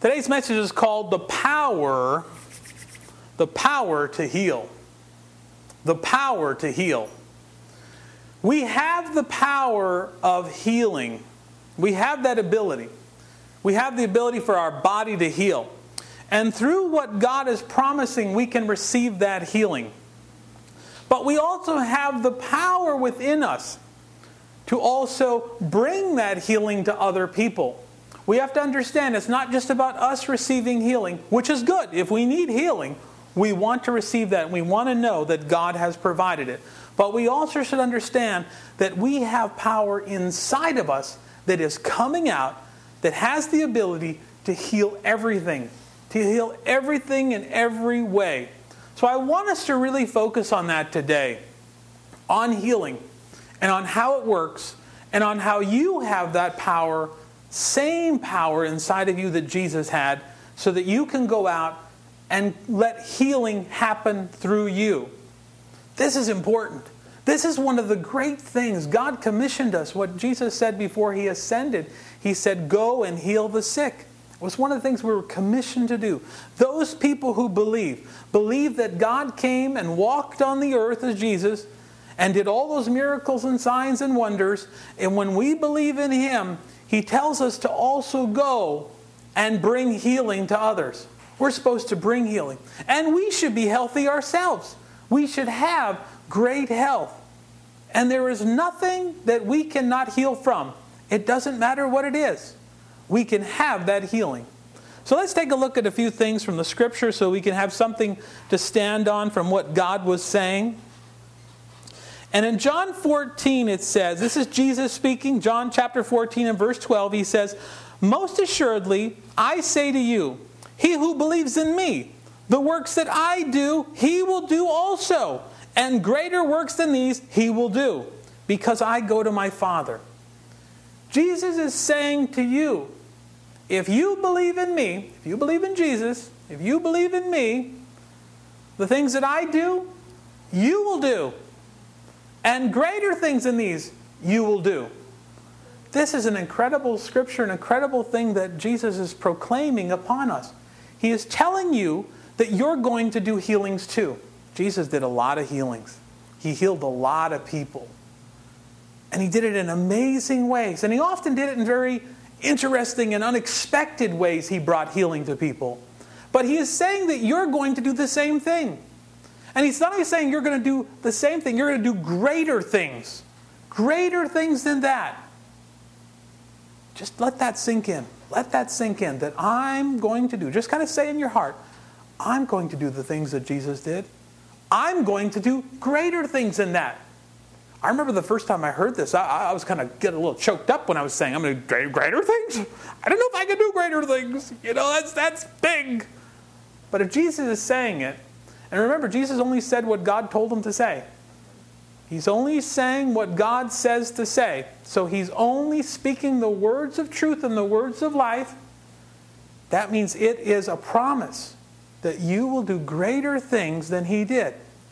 Today's message is called The Power to Heal. The power to heal. We have the power of healing. We have that ability. We have the ability for our body to heal. And through what God is promising, we can receive that healing. But we also have the power within us to also bring that healing to other people. We have to understand it's not just about us receiving healing, which is good. If we need healing, we want to receive that. We want to know that God has provided it. But we also should understand that we have power inside of us that is coming out, that has the ability to heal everything. To heal everything in every way. So I want us to really focus on that today. On healing. And on how it works. And on how you have that power, same power inside of you that Jesus had, so that you can go out and let healing happen through you. This is important. This is one of the great things. God commissioned us. What Jesus said before He ascended, He said, go and heal the sick. It was one of the things we were commissioned to do. Those people who believe that God came and walked on the earth as Jesus and did all those miracles and signs and wonders. And when we believe in Him, He tells us to also go and bring healing to others. We're supposed to bring healing. And we should be healthy ourselves. We should have great health. And there is nothing that we cannot heal from. It doesn't matter what it is. We can have that healing. So let's take a look at a few things from the Scripture so we can have something to stand on from what God was saying. And in John 14 it says, this is Jesus speaking, John chapter 14 and verse 12, He says, most assuredly, I say to you, he who believes in me, the works that I do, he will do also. And greater works than these he will do, because I go to my Father. Jesus is saying to you, if you believe in me, if you believe in Jesus, if you believe in me, the things that I do, you will do. And greater things than these, you will do. This is an incredible scripture, an incredible thing that Jesus is proclaiming upon us. He is telling you that you're going to do healings too. Jesus did a lot of healings. He healed a lot of people. And He did it in amazing ways. And He often did it in very interesting and unexpected ways. He brought healing to people. But He is saying that you're going to do the same thing. And He's not only saying you're going to do the same thing, you're going to do greater things. Greater things than that. Just let that sink in. Let that sink in. That I'm going to do. Just kind of say in your heart, I'm going to do the things that Jesus did. I'm going to do greater things than that. I remember the first time I heard this, I was kind of getting a little choked up when I was saying, I'm going to do greater things? I don't know if I can do greater things. That's big. But if Jesus is saying it, and remember, Jesus only said what God told Him to say. He's only saying what God says to say. So He's only speaking the words of truth and the words of life. That means it is a promise that you will do greater things than He did.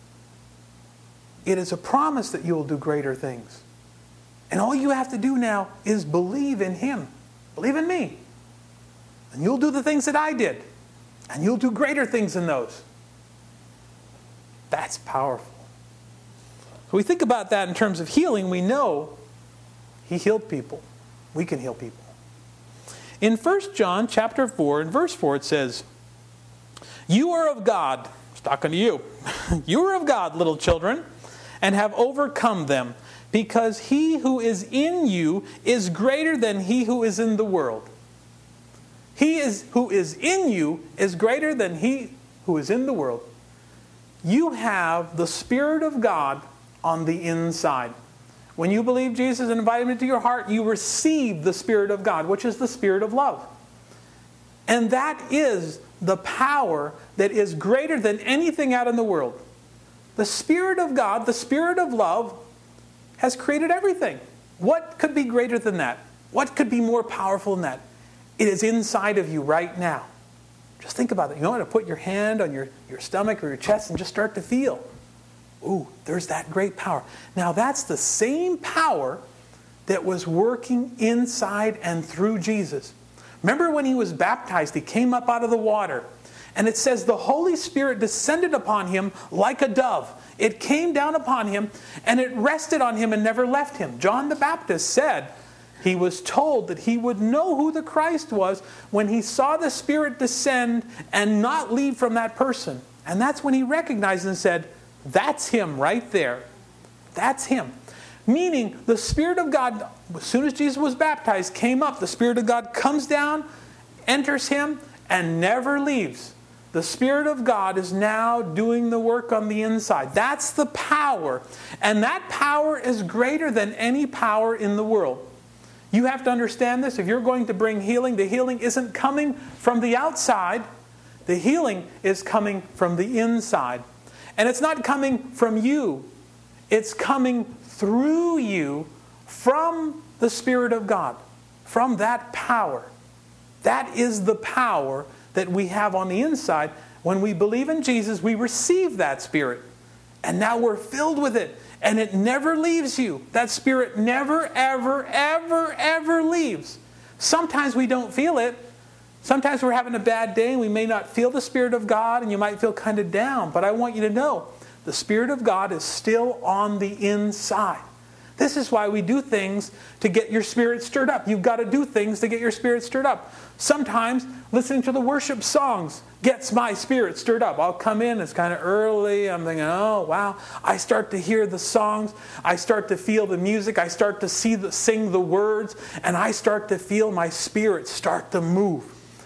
It is a promise that you will do greater things. And all you have to do now is believe in Him. Believe in me. And you'll do the things that I did. And you'll do greater things than those. That's powerful. So we think about that in terms of healing. We know He healed people. We can heal people. In 1 John chapter 4, in verse 4, it says, you are of God. It's talking to you. You are of God, little children, and have overcome them, because He who is in you is greater than he who is in the world. Who is in you is greater than he who is in the world. You have the Spirit of God on the inside. When you believe Jesus and invite Him into your heart, you receive the Spirit of God, which is the Spirit of love. And that is the power that is greater than anything out in the world. The Spirit of God, the Spirit of love, has created everything. What could be greater than that? What could be more powerful than that? It is inside of you right now. Just think about it. You know how to put your hand on your stomach or your chest and just start to feel. Ooh, there's that great power. Now that's the same power that was working inside and through Jesus. Remember when he was baptized, he came up out of the water. And it says the Holy Spirit descended upon him like a dove. It came down upon him and it rested on him and never left him. John the Baptist said he was told that he would know who the Christ was when he saw the Spirit descend and not leave from that person. And that's when he recognized and said, that's him right there. That's him. Meaning the Spirit of God, as soon as Jesus was baptized, came up. The Spirit of God comes down, enters him, and never leaves. The Spirit of God is now doing the work on the inside. That's the power. And that power is greater than any power in the world. You have to understand this. If you're going to bring healing, the healing isn't coming from the outside. The healing is coming from the inside. And it's not coming from you. It's coming through you from the Spirit of God. From that power. That is the power that we have on the inside. When we believe in Jesus, we receive that Spirit. And now we're filled with it. And it never leaves you. That Spirit never, ever, ever, ever leaves. Sometimes we don't feel it. Sometimes we're having a bad day and we may not feel the Spirit of God and you might feel kind of down. But I want you to know, the Spirit of God is still on the inside. This is why we do things to get your spirit stirred up. You've got to do things to get your spirit stirred up. Sometimes listening to the worship songs gets my spirit stirred up. I'll come in, it's kind of early. I'm thinking, oh, wow. I start to hear the songs. I start to feel the music. I start to sing the words. And I start to feel my spirit start to move.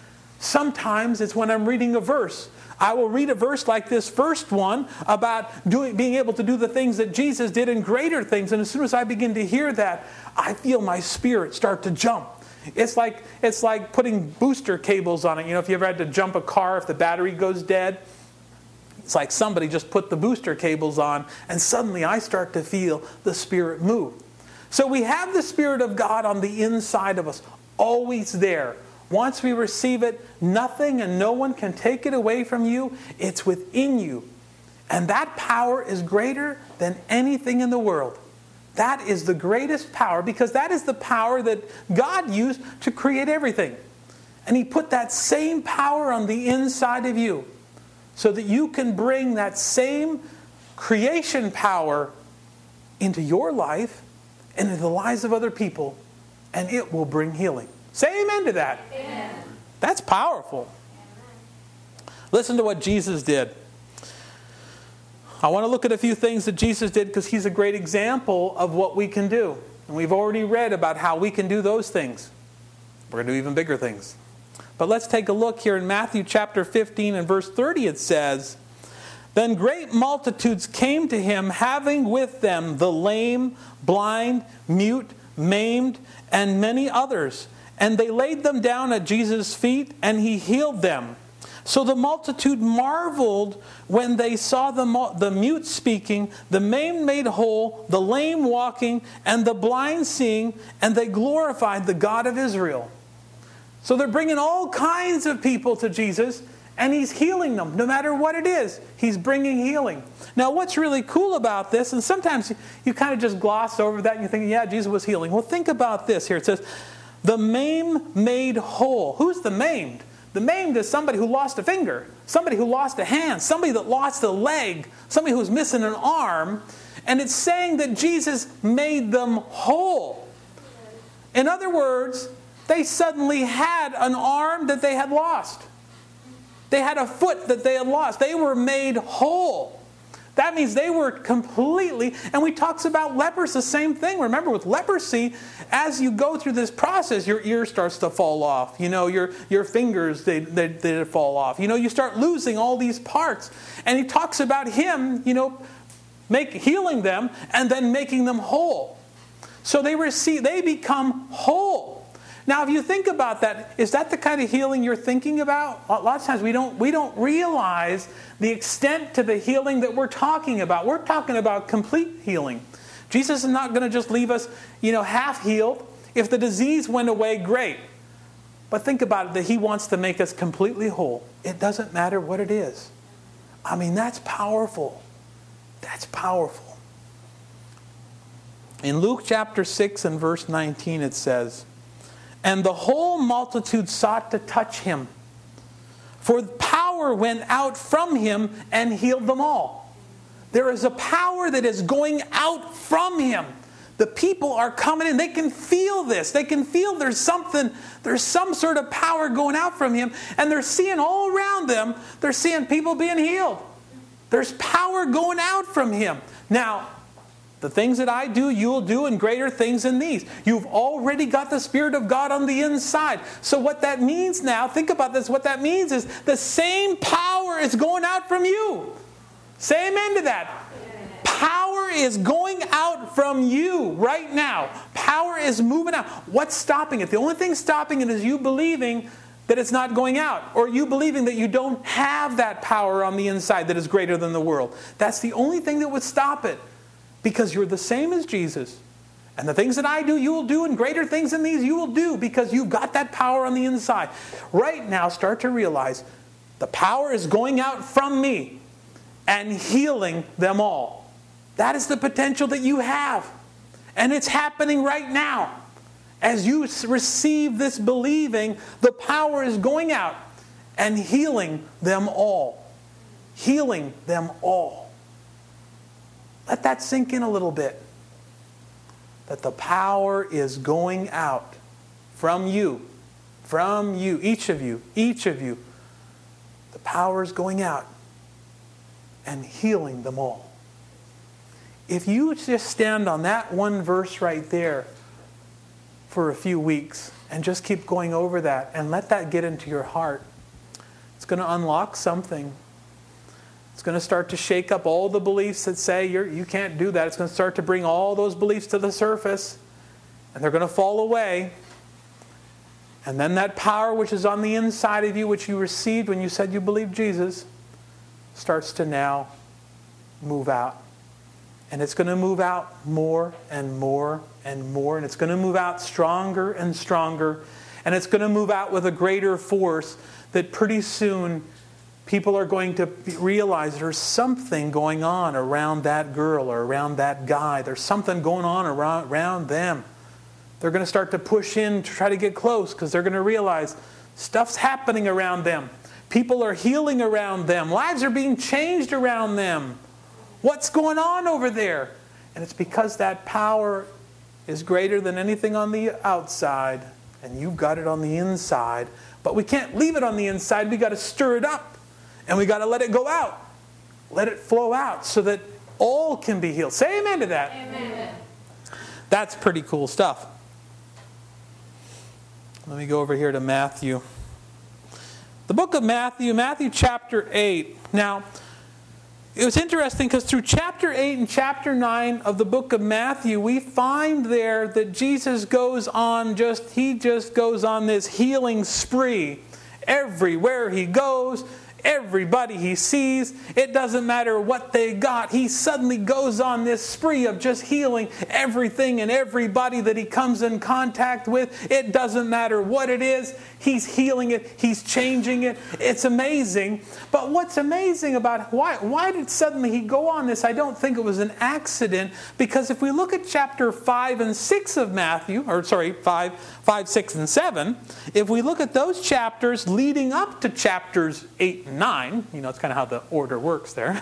Sometimes it's when I'm reading a verse. I will read a verse like this first one about being able to do the things that Jesus did and greater things. And as soon as I begin to hear that, I feel my spirit start to jump. It's like putting booster cables on it. You know, if you ever had to jump a car if the battery goes dead, it's like somebody just put the booster cables on and suddenly I start to feel the Spirit move. So we have the Spirit of God on the inside of us, always there. Once we receive it, nothing and no one can take it away from you. It's within you. And that power is greater than anything in the world. That is the greatest power because that is the power that God used to create everything. And He put that same power on the inside of you so that you can bring that same creation power into your life and into the lives of other people, and it will bring healing. Say amen to that. Amen. That's powerful. Amen. Listen to what Jesus did. I want to look at a few things that Jesus did because He's a great example of what we can do. And we've already read about how we can do those things. We're going to do even bigger things. But let's take a look here in Matthew chapter 15 and verse 30. It says, "Then great multitudes came to Him, having with them the lame, blind, mute, maimed, and many others. And they laid them down at Jesus' feet, and He healed them. So the multitude marveled when they saw the mute speaking, the maimed made whole, the lame walking, and the blind seeing, and they glorified the God of Israel." So they're bringing all kinds of people to Jesus, and He's healing them. No matter what it is, He's bringing healing. Now what's really cool about this, and sometimes you kind of just gloss over that and you think, yeah, Jesus was healing. Well, think about this here. It says, the maimed made whole. Who's the maimed? The maimed is somebody who lost a finger, somebody who lost a hand, somebody that lost a leg, somebody who's missing an arm. And it's saying that Jesus made them whole. In other words, they suddenly had an arm that they had lost. They had a foot that they had lost. They were made whole. That means they were completely, and we talks about lepers, the same thing. Remember with leprosy, as you go through this process, your ear starts to fall off. You know, your fingers, they fall off. You know, you start losing all these parts. And he talks about Him, you know, healing them and then making them whole. So they become whole. Now, if you think about that, is that the kind of healing you're thinking about? A lot of times we don't realize the extent to the healing that we're talking about. We're talking about complete healing. Jesus is not going to just leave us, you know, half healed. If the disease went away, great. But think about it, that He wants to make us completely whole. It doesn't matter what it is. I mean, that's powerful. That's powerful. In Luke chapter 6 and verse 19 it says, and the whole multitude sought to touch him. For power went out from him and healed them all. There is a power that is going out from him. The people are coming in. They can feel this. They can feel there's some sort of power going out from him. And they're seeing all around them, they're seeing people being healed. There's power going out from him. Now, the things that I do, you'll do, and greater things than these. You've already got the Spirit of God on the inside. So what that means now, think about this, what that means is the same power is going out from you. Say amen to that. Power is going out from you right now. Power is moving out. What's stopping it? The only thing stopping it is you believing that it's not going out, or you believing that you don't have that power on the inside that is greater than the world. That's the only thing that would stop it, because you're the same as Jesus. And the things that I do, you will do, and greater things than these you will do, because you've got that power on the inside. Right now, start to realize the power is going out from me and healing them all. That is the potential that you have. And it's happening right now. As you receive this believing, the power is going out and healing them all. Healing them all. Let that sink in a little bit. That the power is going out from you. From you. Each of you. Each of you. The power is going out and healing them all. If you just stand on that one verse right there for a few weeks and just keep going over that and let that get into your heart, it's going to unlock something. It's going to start to shake up all the beliefs that say you can't do that. It's going to start to bring all those beliefs to the surface, and they're going to fall away. And then that power which is on the inside of you, which you received when you said you believed Jesus, starts to now move out. And it's going to move out more and more and more. And it's going to move out stronger and stronger. And it's going to move out with a greater force that pretty soon people are going to realize there's something going on around that girl or around that guy. There's something going on around them. They're going to start to push in to try to get close, because they're going to realize stuff's happening around them. People are healing around them. Lives are being changed around them. What's going on over there? And it's because that power is greater than anything on the outside, and you've got it on the inside. But we can't leave it on the inside. We've got to stir it up, and we've got to let it go out. Let it flow out so that all can be healed. Say amen to that. Amen. That's pretty cool stuff. Let me go over here to Matthew. The book of Matthew, Matthew chapter 8. Now, it was interesting because through chapter 8 and chapter 9 of the book of Matthew, we find there that Jesus goes on goes on this healing spree. Everywhere he goes, everybody he sees, it doesn't matter what they got, he suddenly goes on this spree of just healing everything and everybody that he comes in contact with. It doesn't matter what it is, he's healing it, he's changing it. It's amazing. But what's amazing about why did suddenly he go on this? I don't think it was an accident, because if we look at chapter 5 and 6 of Matthew, 5, 6, and 7, if we look at those chapters leading up to chapters 8 and 9, it's kind of how the order works there.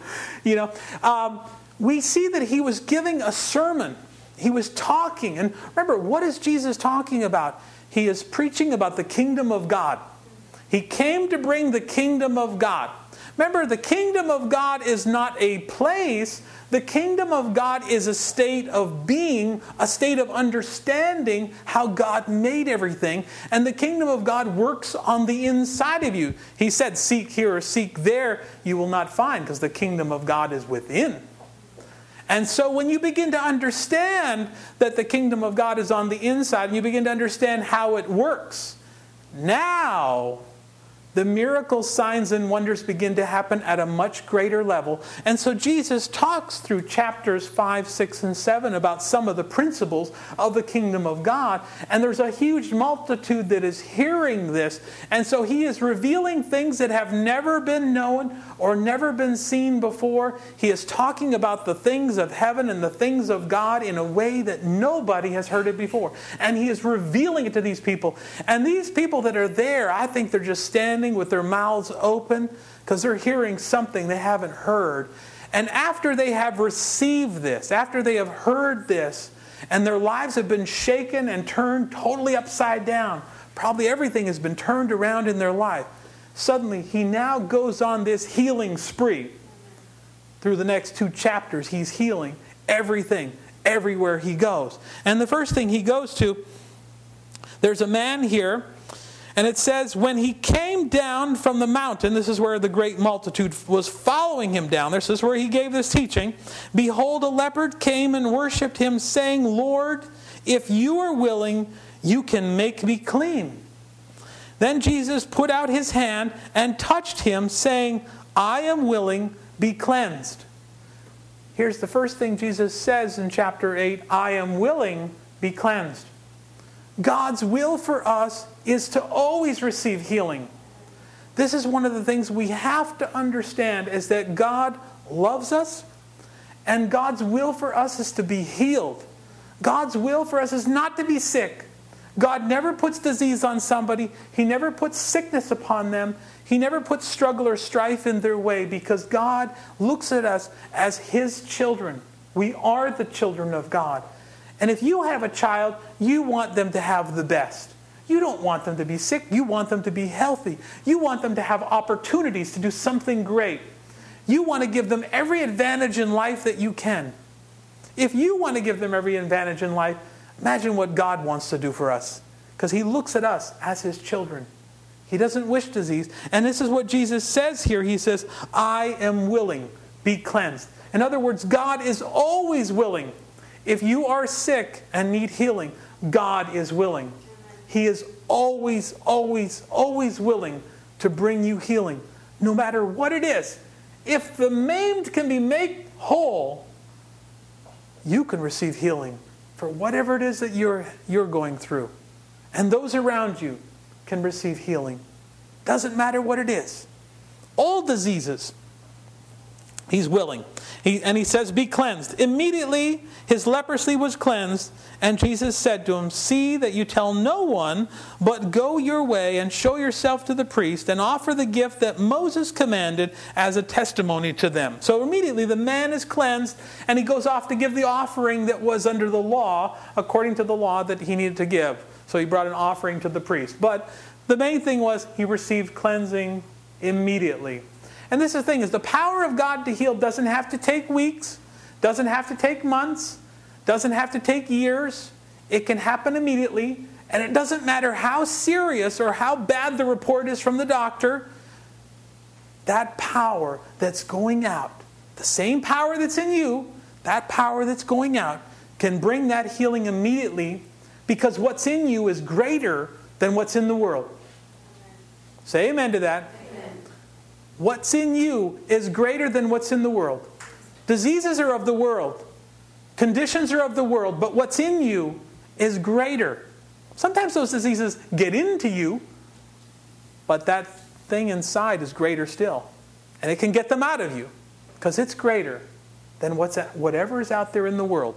We see that he was giving a sermon. He was talking. And remember, what is Jesus talking about? He is preaching about the kingdom of God. He came to bring the kingdom of God. Remember, the kingdom of God is not a place. The kingdom of God is a state of being, a state of understanding how God made everything. And the kingdom of God works on the inside of you. He said, seek here or seek there, you will not find, because the kingdom of God is within. And so when you begin to understand that the kingdom of God is on the inside, and you begin to understand how it works, now the miracles, signs, and wonders begin to happen at a much greater level. And so Jesus talks through chapters 5, 6, and 7 about some of the principles of the kingdom of God. And there's a huge multitude that is hearing this. And so he is revealing things that have never been known or never been seen before. He is talking about the things of heaven and the things of God in a way that nobody has heard it before. And he is revealing it to these people. And these people that are there, I think they're just standing with their mouths open because they're hearing something they haven't heard. And after they have received this, after they have heard this, and their lives have been shaken and turned totally upside down, probably everything has been turned around in their life, suddenly he now goes on this healing spree. Through the next 2 chapters, he's healing everything, everywhere he goes. And the first thing he goes to, there's a man here, and it says, when he came down from the mountain, this is where the great multitude was following him down. This is where he gave this teaching. Behold, a leopard came and worshipped him, saying, Lord, if you are willing, you can make me clean. Then Jesus put out his hand and touched him, saying, I am willing, be cleansed. Here's the first thing Jesus says in chapter 8, I am willing, be cleansed. God's will for us is to always receive healing. This is one of the things we have to understand, is that God loves us, and God's will for us is to be healed. God's will for us is not to be sick. God never puts disease on somebody. He never puts sickness upon them. He never puts struggle or strife in their way, because God looks at us as His children. We are the children of God. And if you have a child, you want them to have the best. You don't want them to be sick. You want them to be healthy. You want them to have opportunities to do something great. You want to give them every advantage in life that you can. If you want to give them every advantage in life, imagine what God wants to do for us. Because He looks at us as His children. He doesn't wish disease. And this is what Jesus says here. He says, I am willing, be cleansed. In other words, God is always willing. If you are sick and need healing, God is willing. He is always, always, always willing to bring you healing, no matter what it is. If the maimed can be made whole, you can receive healing for whatever it is that you're going through. And those around you can receive healing. Doesn't matter what it is. All diseases, He's willing. And he says, be cleansed. Immediately his leprosy was cleansed, and Jesus said to him, see that you tell no one, but go your way and show yourself to the priest and offer the gift that Moses commanded as a testimony to them. So immediately the man is cleansed, and he goes off to give the offering that was under the law, according to the law that he needed to give. So he brought an offering to the priest. But the main thing was he received cleansing immediately. And this is the thing, is the power of God to heal doesn't have to take weeks, doesn't have to take months, doesn't have to take years. It can happen immediately. And it doesn't matter how serious or how bad the report is from the doctor. That power that's going out, the same power that's in you, that power that's going out, can bring that healing immediately, because what's in you is greater than what's in the world. Say amen to that. What's in you is greater than what's in the world. Diseases are of the world. Conditions are of the world. But what's in you is greater. Sometimes those diseases get into you, but that thing inside is greater still. And it can get them out of you, because it's greater than whatever is out there in the world.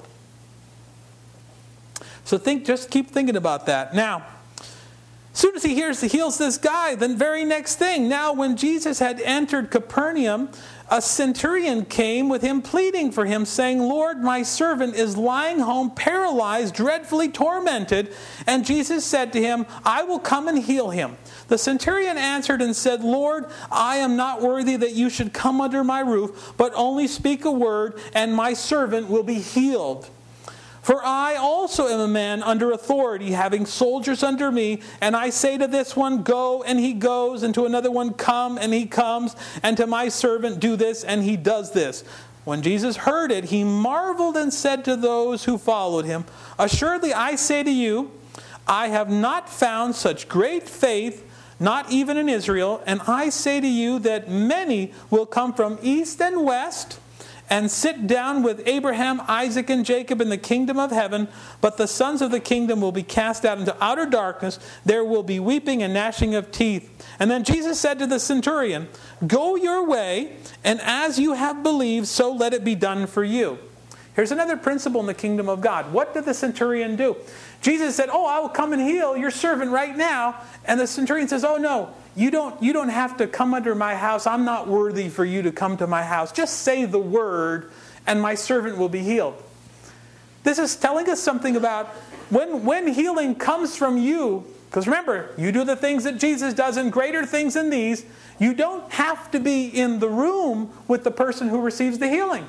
So just keep thinking about that. Now, as soon as he heals this guy, then very next thing. Now when Jesus had entered Capernaum, a centurion came with him pleading for him, saying, Lord, my servant is lying home paralyzed, dreadfully tormented. And Jesus said to him, I will come and heal him. The centurion answered and said, Lord, I am not worthy that you should come under my roof, but only speak a word, and my servant will be healed. For I also am a man under authority, having soldiers under me, and I say to this one, go, and he goes, and to another one, come, and he comes, and to my servant, do this, and he does this. When Jesus heard it, he marveled and said to those who followed him, assuredly I say to you, I have not found such great faith, not even in Israel. And I say to you that many will come from east and west and sit down with Abraham, Isaac, and Jacob in the kingdom of heaven. But the sons of the kingdom will be cast out into outer darkness. There will be weeping and gnashing of teeth. And then Jesus said to the centurion, go your way, and as you have believed, so let it be done for you. Here's another principle in the kingdom of God. What did the centurion do? Jesus said, I will come and heal your servant right now. And the centurion says, no, you don't have to come under my house. I'm not worthy for you to come to my house. Just say the word and my servant will be healed. This is telling us something about when healing comes from you. Because remember, you do the things that Jesus does and greater things than these. You don't have to be in the room with the person who receives the healing.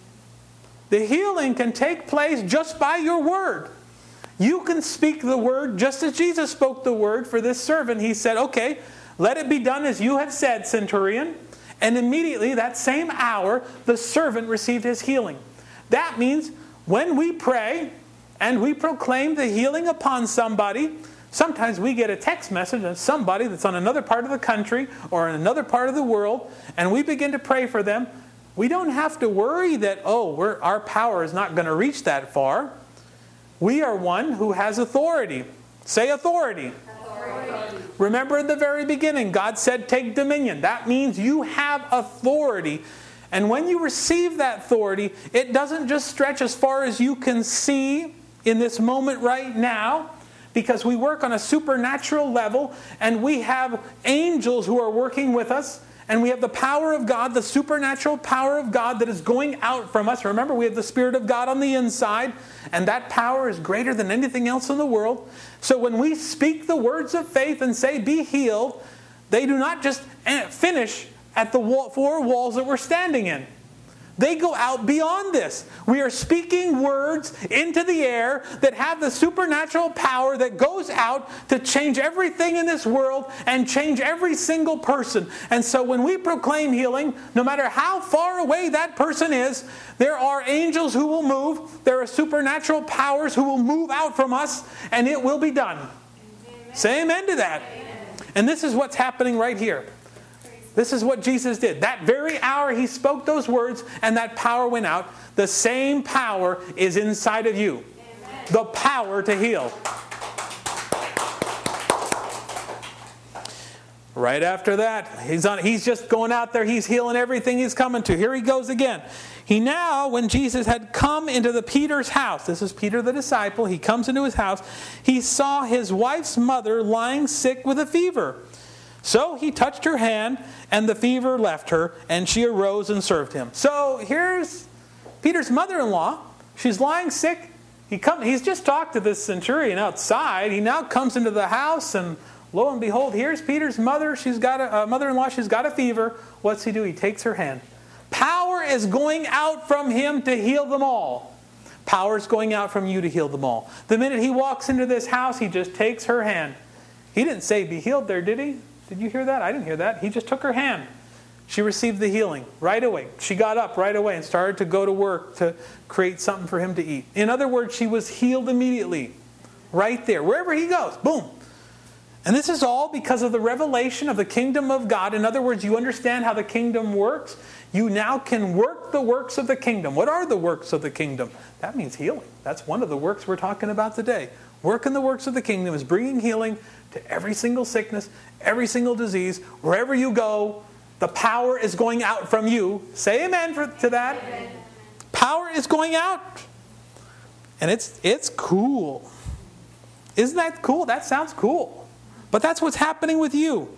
The healing can take place just by your word. You can speak the word just as Jesus spoke the word for this servant. He said, okay, let it be done as you have said, centurion. And immediately, that same hour, the servant received his healing. That means when we pray and we proclaim the healing upon somebody, sometimes we get a text message of somebody that's on another part of the country or in another part of the world, and we begin to pray for them. We don't have to worry that, our power is not going to reach that far. We are one who has authority. Say authority. Authority. Remember in the very beginning, God said, take dominion. That means you have authority. And when you receive that authority, it doesn't just stretch as far as you can see in this moment right now, because we work on a supernatural level, and we have angels who are working with us. And we have the power of God, the supernatural power of God that is going out from us. Remember, we have the Spirit of God on the inside, and that power is greater than anything else in the world. So when we speak the words of faith and say, be healed, they do not just finish at the four walls that we're standing in. They go out beyond this. We are speaking words into the air that have the supernatural power that goes out to change everything in this world and change every single person. And so when we proclaim healing, no matter how far away that person is, there are angels who will move. There are supernatural powers who will move out from us, and it will be done. Amen. Say amen to that. Amen. And this is what's happening right here. This is what Jesus did. That very hour he spoke those words and that power went out. The same power is inside of you. Amen. The power to heal. Right after that, he's just going out there. He's healing everything he's coming to. Here he goes again. When Jesus had come into Peter's house, this is Peter the disciple, he comes into his house, he saw his wife's mother lying sick with a fever. So he touched her hand, and the fever left her, and she arose and served him. So here's Peter's mother-in-law. She's lying sick. He's just talked to this centurion outside. He now comes into the house, and lo and behold, here's Peter's mother. She's got a mother-in-law. She's got a fever. What's he do? He takes her hand. Power is going out from him to heal them all. Power is going out from you to heal them all. The minute he walks into this house, he just takes her hand. He didn't say, be healed there, did he? Did you hear that? I didn't hear that. He just took her hand. She received the healing right away. She got up right away and started to go to work to create something for him to eat. In other words, she was healed immediately. Right there. Wherever he goes. Boom. And this is all because of the revelation of the kingdom of God. In other words, you understand how the kingdom works. You now can work the works of the kingdom. What are the works of the kingdom? That means healing. That's one of the works we're talking about today. Working the works of the kingdom is bringing healing to every single sickness, every single disease. Wherever you go, the power is going out from you. Say amen to that. Amen. Power is going out. And it's cool. Isn't that cool? That sounds cool. But that's what's happening with you.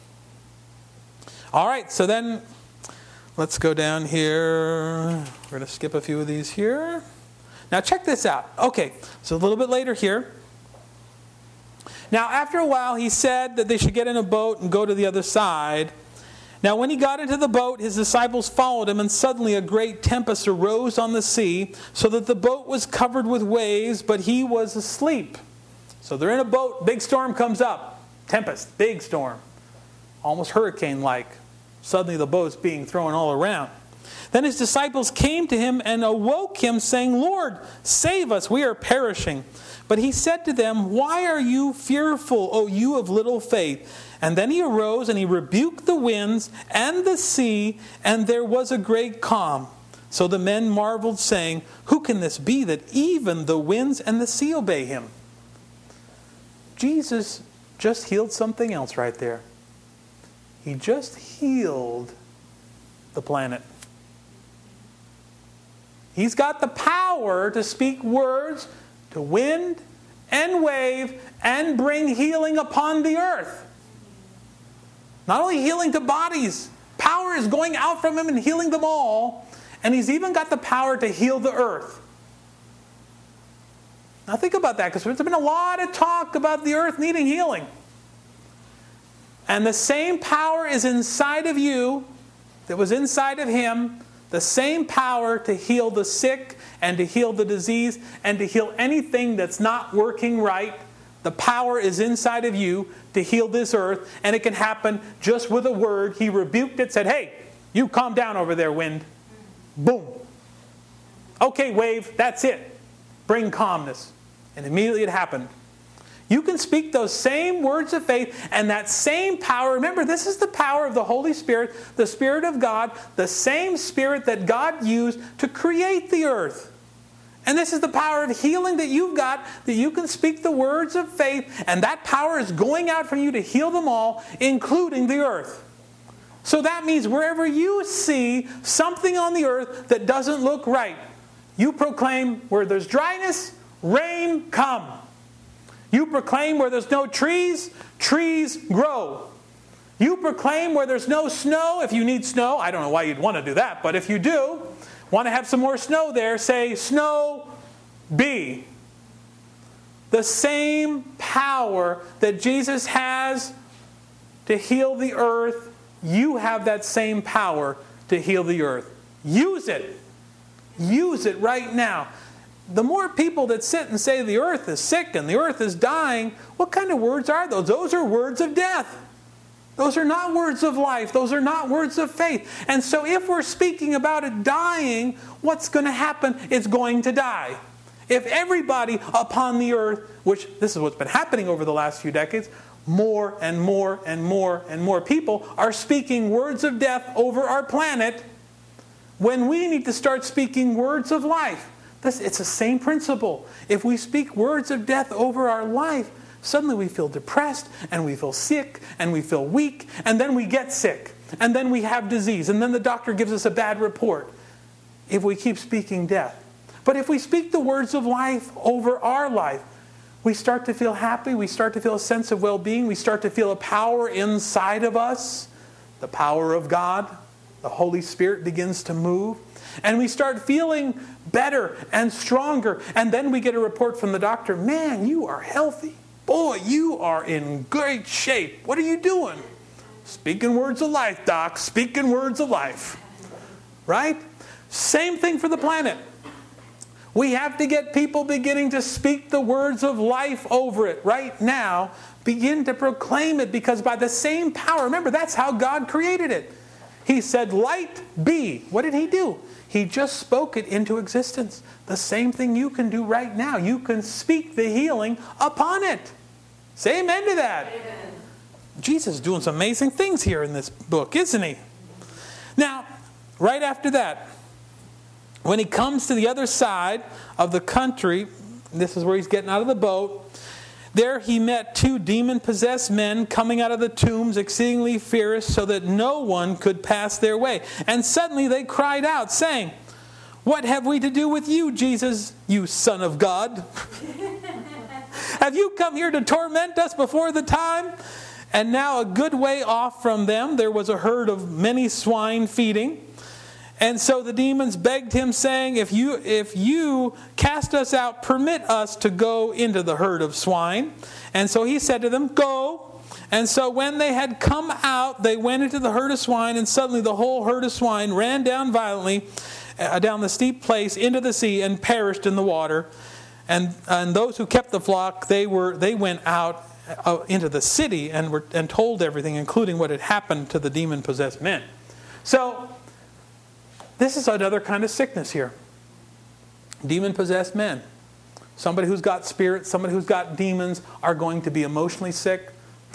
All right, so then let's go down here. We're going to skip a few of these here. Now check this out. Okay, so a little bit later here. Now after a while he said that they should get in a boat and go to the other side. Now when he got into the boat, his disciples followed him, and suddenly a great tempest arose on the sea, so that the boat was covered with waves, but he was asleep. So they're in a boat, big storm comes up. Tempest, big storm. Almost hurricane-like. Suddenly the boat's being thrown all around. Then his disciples came to him and awoke him, saying, Lord, save us, we are perishing. But he said to them, Why are you fearful, O you of little faith? And then he arose and he rebuked the winds and the sea, and there was a great calm. So the men marveled, saying, who can this be that even the winds and the sea obey him? Jesus just healed something else right there. He just healed the planet. He's got the power to speak words to wind and wave and bring healing upon the earth. Not only healing to bodies, power is going out from him and healing them all. And he's even got the power to heal the earth. Now think about that, because there's been a lot of talk about the earth needing healing. And the same power is inside of you that was inside of him. The same power to heal the sick and to heal the disease and to heal anything that's not working right. The power is inside of you to heal this earth. And it can happen just with a word. He rebuked it, said, hey, you calm down over there, wind. Boom. Okay, wave, that's it. Bring calmness. And immediately it happened. You can speak those same words of faith and that same power. Remember, this is the power of the Holy Spirit, the Spirit of God, the same Spirit that God used to create the earth. And this is the power of healing that you've got, that you can speak the words of faith, and that power is going out from you to heal them all, including the earth. So that means wherever you see something on the earth that doesn't look right, you proclaim, where there's dryness, rain come. You proclaim where there's no trees, trees grow. You proclaim where there's no snow, if you need snow, I don't know why you'd want to do that, but if you do, want to have some more snow there, say, snow be. The same power that Jesus has to heal the earth, you have that same power to heal the earth. Use it. Use it right now. The more people that sit and say the earth is sick and the earth is dying, what kind of words are those? Those are words of death. Those are not words of life. Those are not words of faith. And so if we're speaking about it dying, what's going to happen? It's going to die. If everybody upon the earth, which this is what's been happening over the last few decades, more and more and more and more people are speaking words of death over our planet, when we need to start speaking words of life. It's the same principle. If we speak words of death over our life, suddenly we feel depressed, and we feel sick, and we feel weak, and then we get sick, and then we have disease, and then the doctor gives us a bad report if we keep speaking death. But if we speak the words of life over our life, we start to feel happy, we start to feel a sense of well-being, we start to feel a power inside of us, the power of God. The Holy Spirit begins to move. And we start feeling better and stronger. And then we get a report from the doctor, man, you are healthy. Boy, you are in great shape. What are you doing? Speaking words of life, doc. Speaking words of life. Right? Same thing for the planet. We have to get people beginning to speak the words of life over it right now. Begin to proclaim it, because by the same power, remember, that's how God created it. He said, light be. What did he do? He just spoke it into existence. The same thing you can do right now. You can speak the healing upon it. Say amen to that. Amen. Jesus is doing some amazing things here in this book, isn't he? Now, right after that, when he comes to the other side of the country, this is where he's getting out of the boat, there he met 2 demon-possessed men coming out of the tombs, exceedingly fierce, so that no one could pass their way. And suddenly they cried out, saying, what have we to do with you, Jesus, you Son of God? Have you come here to torment us before the time? And now a good way off from them there was a herd of many swine feeding. And so the demons begged him, saying, if you cast us out, permit us to go into the herd of swine. And so he said to them, go. And so when they had come out, they went into the herd of swine, and suddenly the whole herd of swine ran down violently, down the steep place into the sea, and perished in the water. And those who kept the flock, they went out into the city and told everything, including what had happened to the demon-possessed men. So this is another kind of sickness here. Demon-possessed men. Somebody who's got spirits, somebody who's got demons are going to be emotionally sick.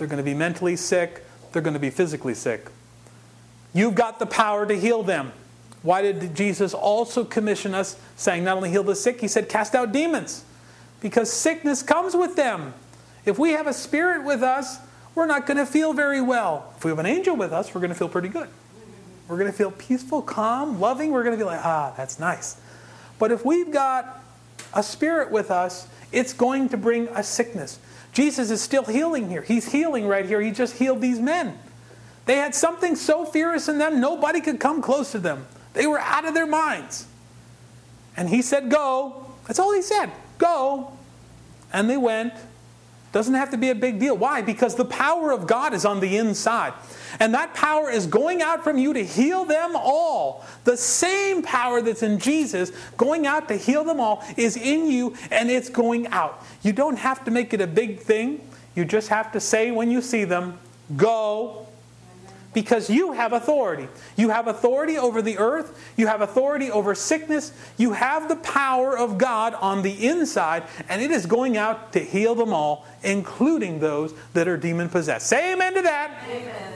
they're going to be mentally sick, they're going to be physically sick. You've got the power to heal them. Why did Jesus also commission us, saying not only heal the sick, he said cast out demons? Because sickness comes with them. If we have a spirit with us, we're not going to feel very well. If we have an angel with us, we're going to feel pretty good. We're going to feel peaceful, calm, loving. We're going to be like, that's nice. But if we've got a spirit with us, it's going to bring a sickness. Jesus is still healing here. He's healing right here. He just healed these men. They had something so fierce in them, nobody could come close to them. They were out of their minds. And he said, go. That's all he said. Go. And they went. Doesn't have to be a big deal. Why? Because the power of God is on the inside. And that power is going out from you to heal them all. The same power that's in Jesus going out to heal them all is in you, and it's going out. You don't have to make it a big thing. You just have to say when you see them, go. Because you have authority. You have authority over the earth. You have authority over sickness. You have the power of God on the inside, and it is going out to heal them all, including those that are demon-possessed. Say amen to that. Amen.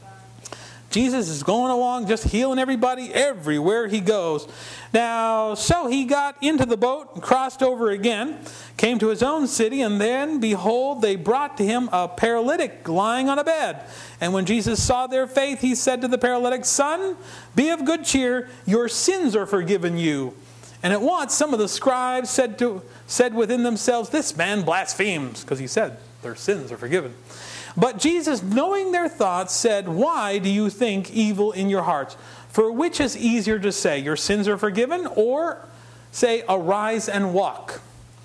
Jesus is going along just healing everybody everywhere he goes. Now, so he got into the boat and crossed over again, came to his own city, and then, behold, they brought to him a paralytic lying on a bed. And when Jesus saw their faith, he said to the paralytic, Son, be of good cheer, your sins are forgiven you. And at once some of the scribes said within themselves, This man blasphemes, because he said their sins are forgiven. But Jesus, knowing their thoughts, said, Why do you think evil in your hearts? For which is easier to say, Your sins are forgiven, or say, Arise and walk?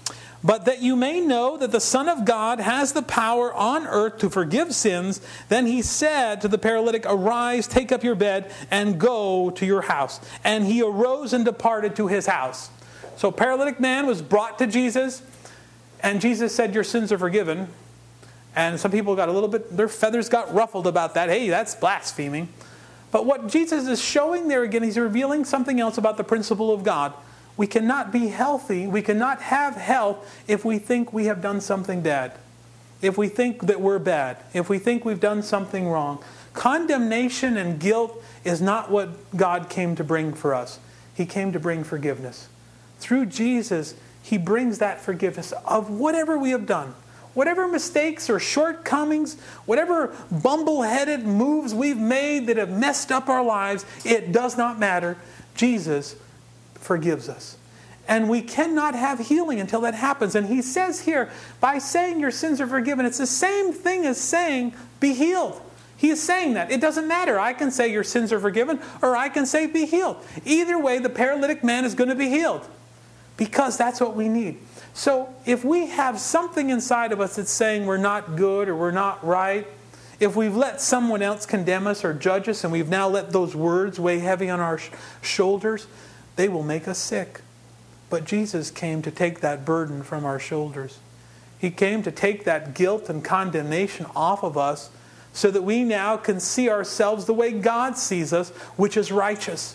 But that you may know that the Son of God has the power on earth to forgive sins, then he said to the paralytic, Arise, take up your bed, and go to your house. And he arose and departed to his house. So paralytic man was brought to Jesus, and Jesus said, Your sins are forgiven. And some people got a little bit, their feathers got ruffled about that. Hey, that's blaspheming. But what Jesus is showing there again, he's revealing something else about the principle of God. We cannot be healthy, we cannot have health if we think we have done something bad. If we think that we're bad. If we think we've done something wrong. Condemnation and guilt is not what God came to bring for us. He came to bring forgiveness. Through Jesus, he brings that forgiveness of whatever we have done. Whatever mistakes or shortcomings, whatever bumble-headed moves we've made that have messed up our lives, it does not matter. Jesus forgives us. And we cannot have healing until that happens. And he says here, by saying your sins are forgiven, it's the same thing as saying, be healed. He is saying that. It doesn't matter. I can say your sins are forgiven, or I can say be healed. Either way, the paralytic man is going to be healed. Because that's what we need. So if we have something inside of us that's saying we're not good or we're not right, if we've let someone else condemn us or judge us, and we've now let those words weigh heavy on our shoulders, they will make us sick. But Jesus came to take that burden from our shoulders. He came to take that guilt and condemnation off of us so that we now can see ourselves the way God sees us, which is righteous.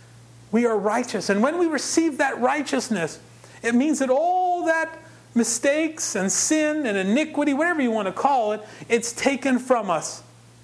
We are righteous. And when we receive that righteousness, it means that all that mistakes and sin and iniquity, whatever you want to call it, it's taken from us.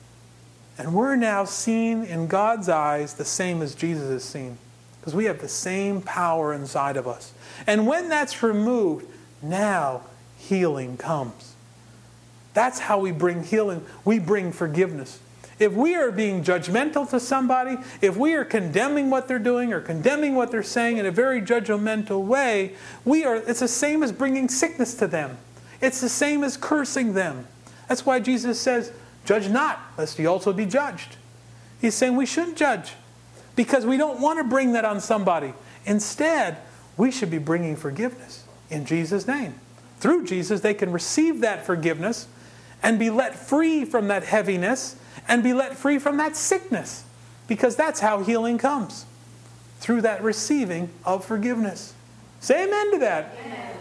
And we're now seen in God's eyes the same as Jesus is seen. Because we have the same power inside of us. And when that's removed, now healing comes. That's how we bring healing. We bring forgiveness. If we are being judgmental to somebody, if we are condemning what they're doing or condemning what they're saying in a very judgmental way, it's the same as bringing sickness to them. It's the same as cursing them. That's why Jesus says, judge not, lest ye also be judged. He's saying we shouldn't judge because we don't want to bring that on somebody. Instead, we should be bringing forgiveness in Jesus' name. Through Jesus, they can receive that forgiveness and be let free from that heaviness and be let free from that sickness. Because that's how healing comes. Through that receiving of forgiveness. Say amen to that. Amen.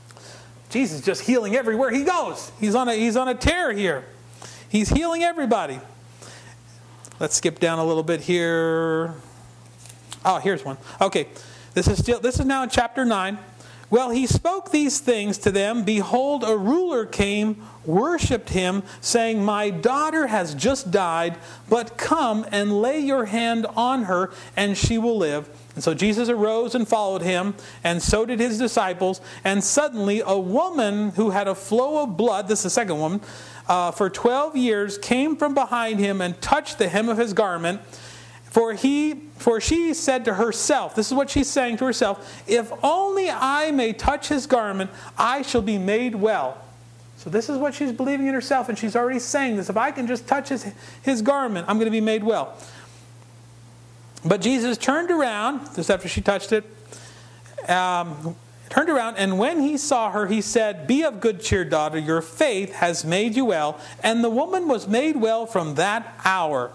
Jesus is just healing everywhere he goes. He's on a tear here. He's healing everybody. Let's skip down a little bit here. Oh, here's one. Okay. This is now in chapter 9. Well, he spoke these things to them. Behold, a ruler came, worshipped him, saying, My daughter has just died, but come and lay your hand on her, and she will live. And so Jesus arose and followed him, and so did his disciples. And suddenly a woman who had a flow of blood, this is the second woman, for 12 years came from behind him and touched the hem of his garment. For she said to herself, this is what she's saying to herself, if only I may touch his garment, I shall be made well. So this is what she's believing in herself, and she's already saying this. If I can just touch his garment, I'm going to be made well. But Jesus turned around, just after she touched it, turned around, and when he saw her, he said, Be of good cheer, daughter, your faith has made you well. And the woman was made well from that hour.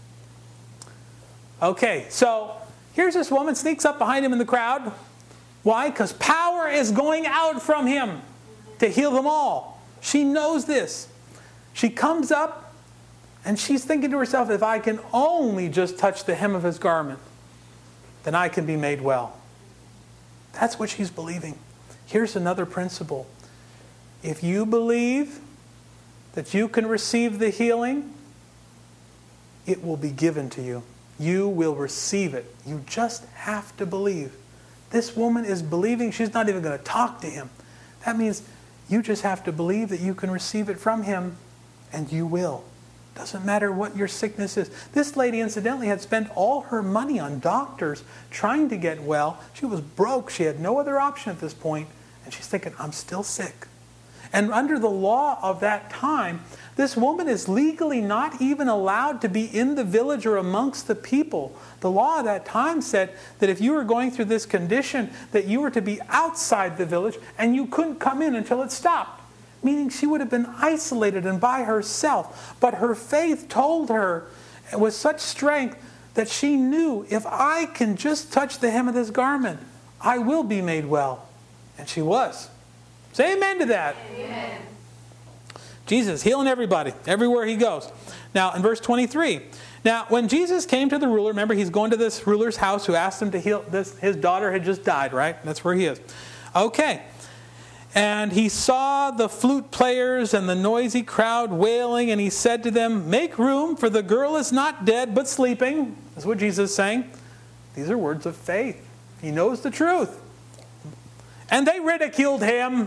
Okay, so here's this woman, sneaks up behind him in the crowd. Why? Because power is going out from him to heal them all. She knows this. She comes up and she's thinking to herself, if I can only just touch the hem of his garment, then I can be made well. That's what she's believing. Here's another principle. If you believe that you can receive the healing, it will be given to you. You will receive it. You just have to believe. This woman is believing. She's not even going to talk to him. That means you just have to believe that you can receive it from him, and you will. Doesn't matter what your sickness is. This lady, incidentally, had spent all her money on doctors trying to get well. She was broke. She had no other option at this point. And she's thinking, I'm still sick. And under the law of that time, this woman is legally not even allowed to be in the village or amongst the people. The law of that time said that if you were going through this condition, that you were to be outside the village and you couldn't come in until it stopped. Meaning she would have been isolated and by herself. But her faith told her with such strength that she knew, if I can just touch the hem of this garment, I will be made well. And she was. Say amen to that. Amen. Jesus healing everybody, everywhere he goes. Now, in verse 23. Now, when Jesus came to the ruler, remember he's going to this ruler's house who asked him to heal this. His daughter had just died, right? That's where he is. Okay. And he saw the flute players and the noisy crowd wailing, and he said to them, Make room, for the girl is not dead, but sleeping. That's what Jesus is saying. These are words of faith. He knows the truth. And they ridiculed him.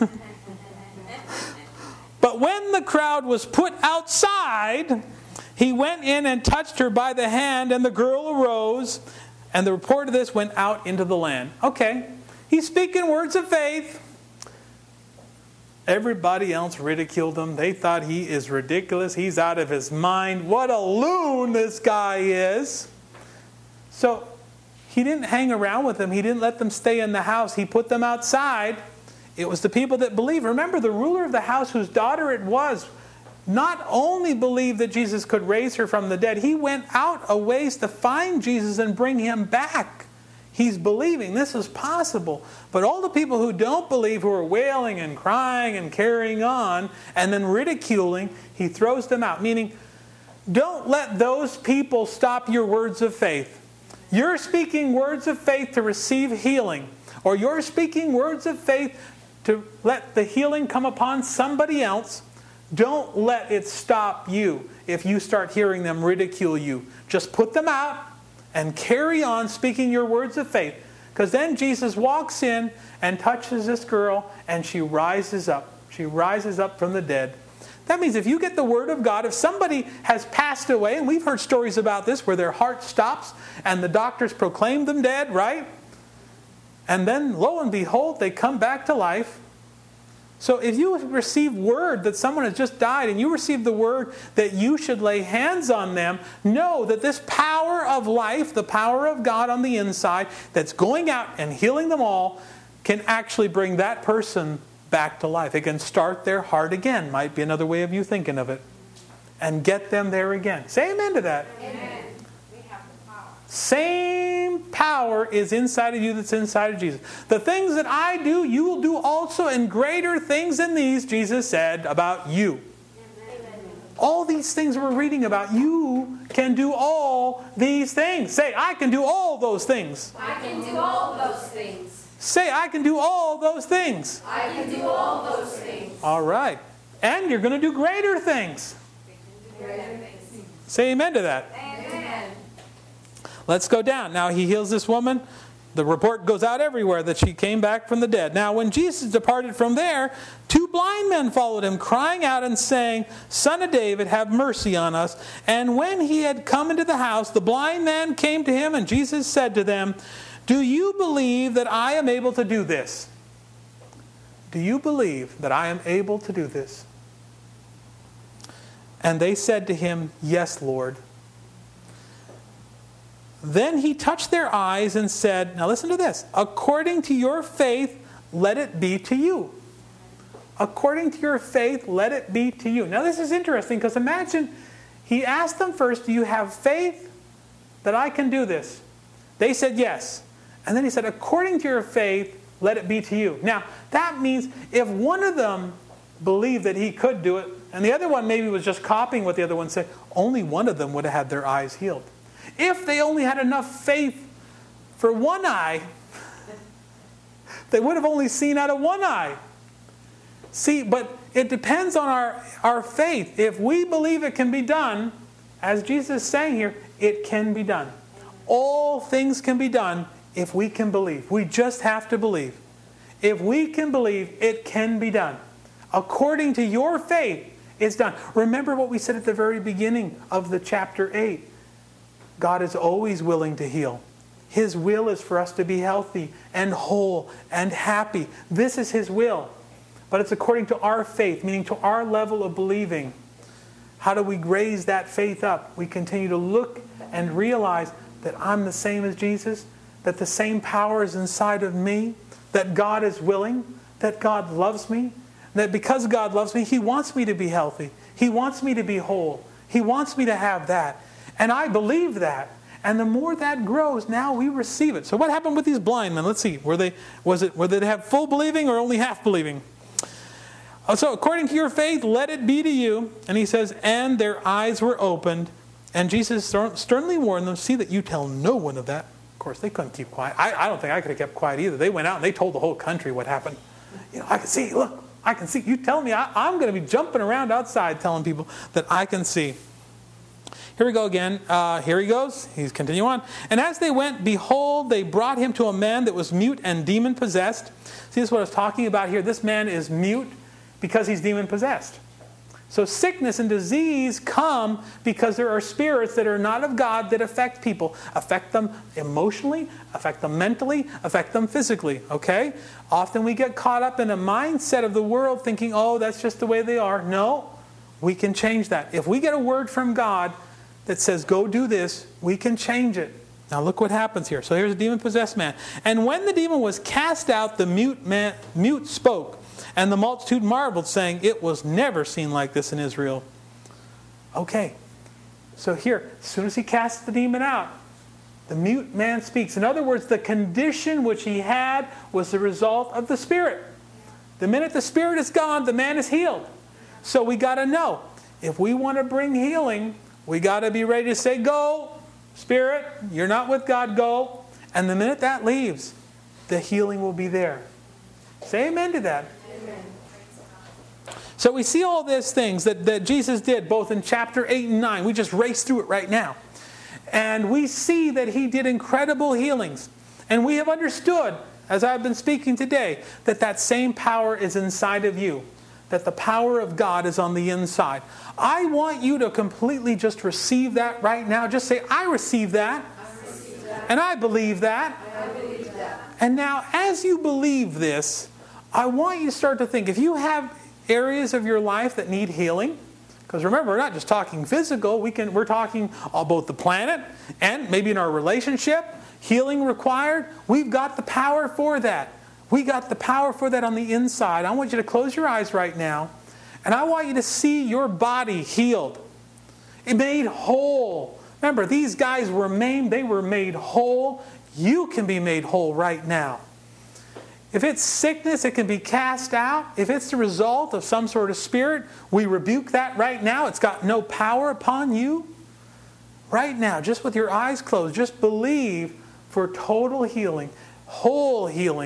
But when the crowd was put outside, he went in and touched her by the hand, and the girl arose. And the report of this went out into the land. Okay, he's speaking words of faith. Everybody else ridiculed him. They thought he is ridiculous. He's out of his mind. What a loon this guy is. So he didn't hang around with them. He didn't let them stay in the house. He put them outside. It was the people that believed. Remember, the ruler of the house whose daughter it was not only believed that Jesus could raise her from the dead, he went out a ways to find Jesus and bring him back. He's believing this is possible. But all the people who don't believe, who are wailing and crying and carrying on and then ridiculing, he throws them out. Meaning, don't let those people stop your words of faith. You're speaking words of faith to receive healing. Or you're speaking words of faith to let the healing come upon somebody else. Don't let it stop you if you start hearing them ridicule you. Just put them out and carry on speaking your words of faith. Because then Jesus walks in and touches this girl and she rises up. She rises up from the dead. That means if you get the word of God, if somebody has passed away, and we've heard stories about this where their heart stops and the doctors proclaim them dead, right? And then lo and behold, they come back to life. So if you receive word that someone has just died and you receive the word that you should lay hands on them, know that this power of life, the power of God on the inside that's going out and healing them all, can actually bring that person back to life. It can start their heart again, might be another way of you thinking of it, and get them there again. Say amen to that. Amen. We have the power. Same power is inside of you that's inside of Jesus. The things that I do, you will do also, and greater things than these, Jesus said about you. Amen. All these things we're reading about, you can do all these things. Say, I can do all those things. I can do all those things. Say, I can do all those things. I can do all those things. All right. And you're going to do greater things. Greater things. Say amen to that. Amen. Let's go down. Now he heals this woman. The report goes out everywhere that she came back from the dead. Now when Jesus departed from there, 2 blind men followed him, crying out and saying, Son of David, have mercy on us. And when he had come into the house, the blind man came to him, and Jesus said to them, Do you believe that I am able to do this? Do you believe that I am able to do this? And they said to him, Yes, Lord. Then he touched their eyes and said, now listen to this, according to your faith, let it be to you. According to your faith, let it be to you. Now this is interesting because imagine he asked them first, do you have faith that I can do this? They said yes. And then he said, according to your faith, let it be to you. Now that means if one of them believed that he could do it, and the other one maybe was just copying what the other one said, only one of them would have had their eyes healed. If they only had enough faith for one eye, they would have only seen out of one eye. See, but it depends on our faith. If we believe it can be done, as Jesus is saying here, it can be done. All things can be done if we can believe. We just have to believe. If we can believe, it can be done. According to your faith, it's done. Remember what we said at the very beginning of the chapter 8. God is always willing to heal. His will is for us to be healthy and whole and happy. This is His will. But it's according to our faith, meaning to our level of believing. How do we raise that faith up? We continue to look and realize that I'm the same as Jesus, that the same power is inside of me, that God is willing, that God loves me, that because God loves me, He wants me to be healthy. He wants me to be whole. He wants me to have that. And I believe that. And the more that grows, now we receive it. So what happened with these blind men? Let's see. Were they have full believing or only half believing? So according to your faith, let it be to you. And he says, and their eyes were opened. And Jesus sternly warned them, see that you tell no one of that. Of course, they couldn't keep quiet. I don't think I could have kept quiet either. They went out and they told the whole country what happened. I can see, look, I can see. You tell me, I'm going to be jumping around outside telling people that I can see. Here we go again. Here he goes. He's continuing on. And as they went, behold, they brought him to a man that was mute and demon-possessed. See, this is what I was talking about here. This man is mute because he's demon-possessed. So sickness and disease come because there are spirits that are not of God that affect people. Affect them emotionally, affect them mentally, affect them physically. Okay? Often we get caught up in a mindset of the world thinking, oh, that's just the way they are. No, we can change that. If we get a word from God that says, go do this, we can change it. Now look what happens here. So here's a demon-possessed man. And when the demon was cast out, the mute spoke. And the multitude marveled, saying, it was never seen like this in Israel. Okay. So here, as soon as he casts the demon out, the mute man speaks. In other words, the condition which he had was the result of the spirit. The minute the spirit is gone, the man is healed. So we got to know, if we want to bring healing, we got to be ready to say, go, spirit, you're not with God, go. And the minute that leaves, the healing will be there. Say amen to that. Amen. So we see all these things that Jesus did both in chapter 8 and 9. We just raced through it right now. And we see that He did incredible healings. And we have understood, as I've been speaking today, that same power is inside of you. That the power of God is on the inside. I want you to completely just receive that right now. Just say, I receive that. I receive that. And I believe that. I believe that. And now, as you believe this, I want you to start to think, if you have areas of your life that need healing, because remember, we're not just talking physical, we're talking both the planet and maybe in our relationship, healing required, we've got the power for that. We got the power for that on the inside. I want you to close your eyes right now, and I want you to see your body healed. It made whole. Remember, these guys were maimed, they were made whole. You can be made whole right now. If it's sickness, it can be cast out. If it's the result of some sort of spirit, we rebuke that right now. It's got no power upon you. Right now, just with your eyes closed, just believe for total healing, whole healing,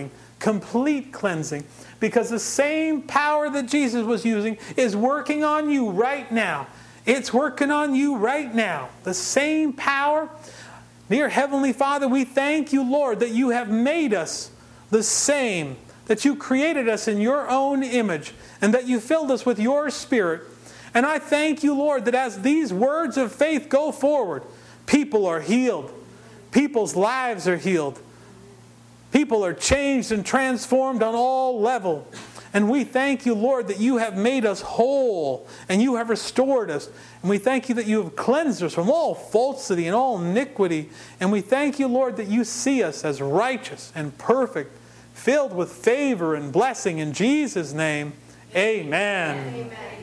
complete cleansing. Because the same power that Jesus was using is working on you right now. It's working on you right now. The same power. Dear Heavenly Father, we thank you, Lord, that you have made us the same, that you created us in your own image, and that you filled us with your Spirit. And I thank you, Lord, that as these words of faith go forward, people are healed. People's lives are healed. People are changed and transformed on all levels. And we thank you, Lord, that you have made us whole and you have restored us. And we thank you that you have cleansed us from all falsity and all iniquity. And we thank you, Lord, that you see us as righteous and perfect, filled with favor and blessing. In Jesus' name, amen. Amen.